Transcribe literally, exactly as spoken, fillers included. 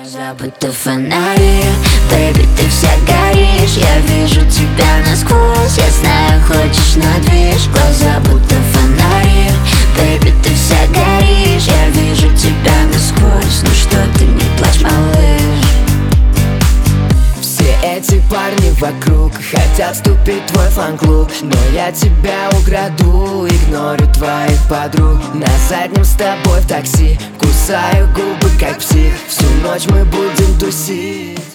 Глаза будто фонари, бэйби, ты вся горишь. Я вижу тебя насквозь, я знаю, хочешь на движ. Глаза будто фонари, бэйби, ты вся горишь. Я вижу тебя насквозь, ну что ты, не плачь, малыш. Все эти парни вокруг хотят вступить в твой фан-клуб, но я тебя украду, игнорю твоих подруг. На заднем с тобой в такси, кусаю губы как псих. Всю ночь мы будем тусить.